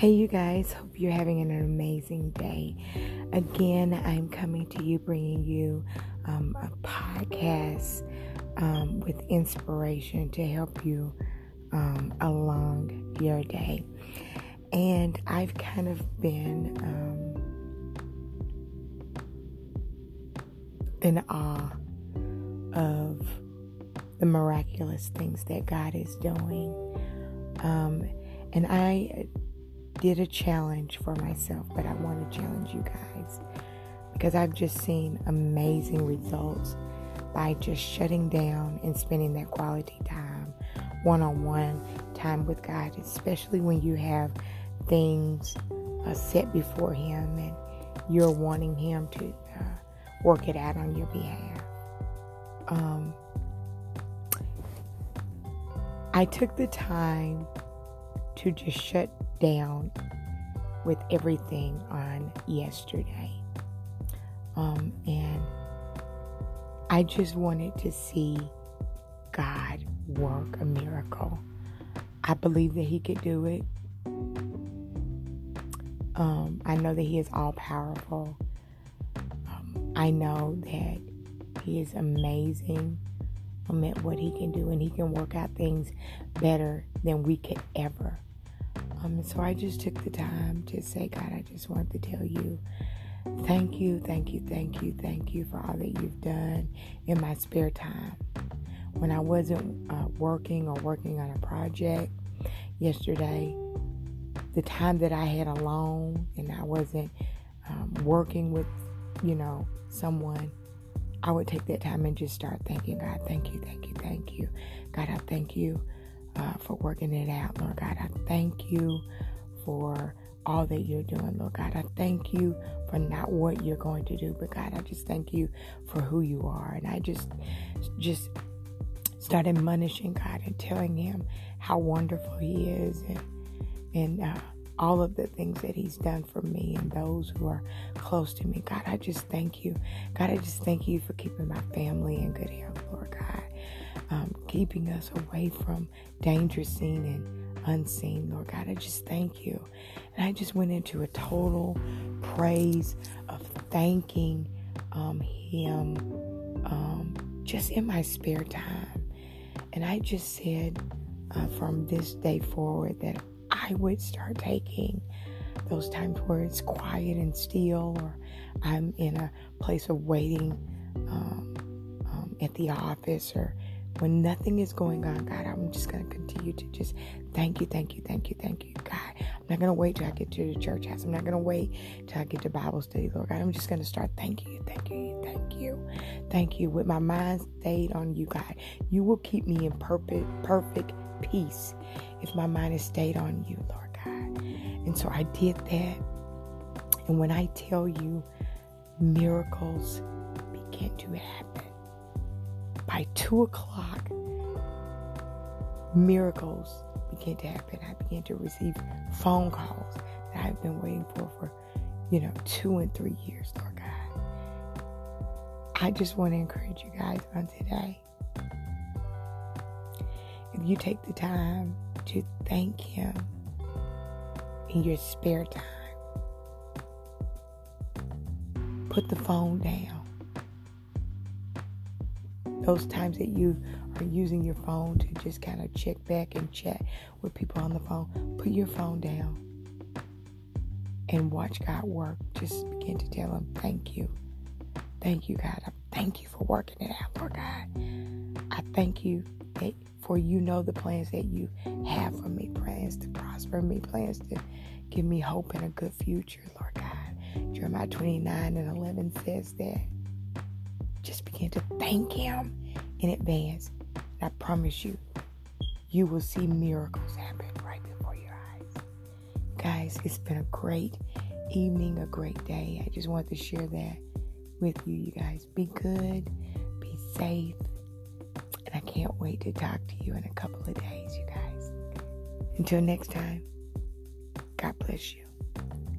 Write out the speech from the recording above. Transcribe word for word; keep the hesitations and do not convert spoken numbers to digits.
Hey, you guys, hope you're having an amazing day. Again, I'm coming to you, bringing you um, a podcast um, with inspiration to help you um, along your day. And I've kind of been um, in awe of the miraculous things that God is doing. Um, and I did a challenge for myself, but I want to challenge you guys because I've just seen amazing results by just shutting down and spending that quality time, one-on-one time with God, especially when you have things uh, set before Him and you're wanting Him to uh, work it out on your behalf. Um, I took the time to just shut down with everything on yesterday. Um, and I just wanted to see God work a miracle. I believe that He could do it. Um, I know that He is all powerful. Um, I know that He is amazing um, at what He can do, and He can work out things better than we could ever. Um, and so I just took the time to say, God, I just want to tell you, thank you, thank you, thank you, thank you for all that you've done in my spare time. When I wasn't uh, working or working on a project yesterday, the time that I had alone and I wasn't um, working with, you know, someone, I would take that time and just start thanking God, thank you, thank you, thank you. God, I thank you Uh, for working it out, Lord God. I thank you for all that you're doing, Lord God. I thank you for not what you're going to do, but God, I just thank you for who you are. And I just, just started admonishing God and telling Him how wonderful He is and, and uh, all of the things that He's done for me and those who are close to me. God, I just thank you. God, I just thank you for keeping my family in good health, Lord God. Um, keeping us away from danger seen and unseen, Lord God. I just thank you. And I just went into a total praise of thanking um, Him um, just in my spare time. And I just said uh, from this day forward that I would start taking those times where it's quiet and still, or I'm in a place of waiting um, um, at the office, or when nothing is going on, God, I'm just going to continue to just thank you, thank you, thank you, thank you, God. I'm not going to wait till I get to the church house. I'm not going to wait till I get to Bible study, Lord God. I'm just going to start thanking you, thank you, thank you, thank you. With my mind stayed on you, God. You will keep me in perfect, perfect peace if my mind is stayed on you, Lord God. And so I did that. And when I tell you, miracles begin to happen. By two o'clock, miracles began to happen. I began to receive phone calls that I've been waiting for for, you know, two and three years, Lord God. I just want to encourage you guys on today. If you take the time to thank Him in your spare time, put the phone down. Those times that you are using your phone to just kind of check back and chat with people on the phone, put your phone down and watch God work. Just begin to tell Him, thank you. Thank you, God. I thank you for working it out, Lord God. I thank you that for you know the plans that you have for me, plans to prosper me, plans to give me hope and a good future, Lord God. Jeremiah twenty-nine and eleven says that. Just begin to thank Him in advance. And I promise you, you will see miracles happen right before your eyes. Guys, it's been a great evening, a great day. I just wanted to share that with you, you guys. Be good, be safe, and I can't wait to talk to you in a couple of days, you guys. Until next time, God bless you.